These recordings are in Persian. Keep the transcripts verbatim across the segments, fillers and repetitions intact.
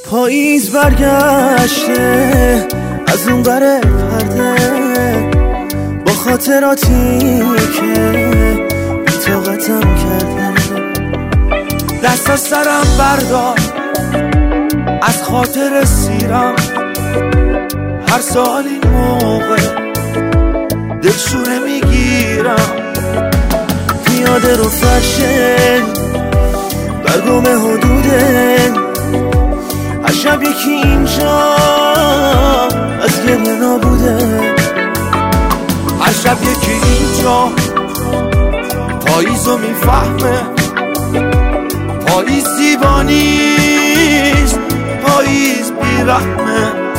پاییز برگشته از اون بره پرده، با خاطراتی که بی‌طاقتم کرده. دست از سرم بردار از خاطر سیرم، هر سال این موقع دلشونه میگیرم. پیاده رو فرشه برگم حدوده، هر شب یکی اینجا از گریه نابوده. هر شب یکی اینجا پاییزو میفهمه، پاییز زیبا نیست، پاییز بیرحمه.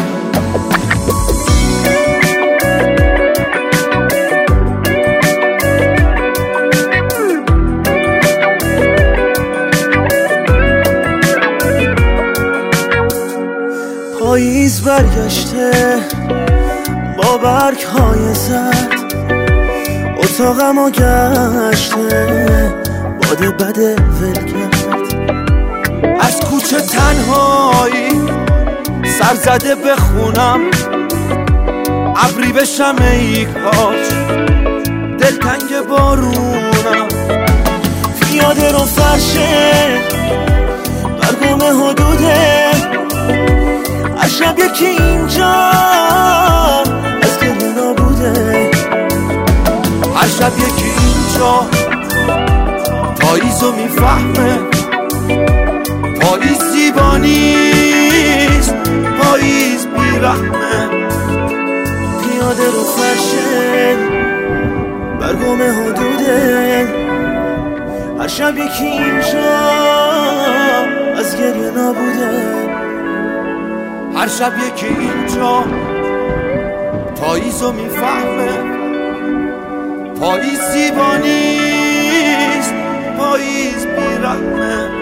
پاییز برگشته با برگ های زرد، اتاقم و گشته باده بده ول کرد. از کوچه تنهایی سر زده بخونم، ابری بشم ای کاج دلتنگ بارونم. پیاده رو فرشه برگم حدوده، هر شب یکی اینجا از گریه نابوده. هر شب یکی اینجا پاییزو میفهمه، پاییز زیبا نیست، پاییز بیرحمه. پیاده رو فرشه برگم حدوده، هر شب یکی اینجا از گریه نابوده. هر شب یکی اینجا پاییزو میفهمه، پاییز زیبا نیست، پاییز بیرحمه.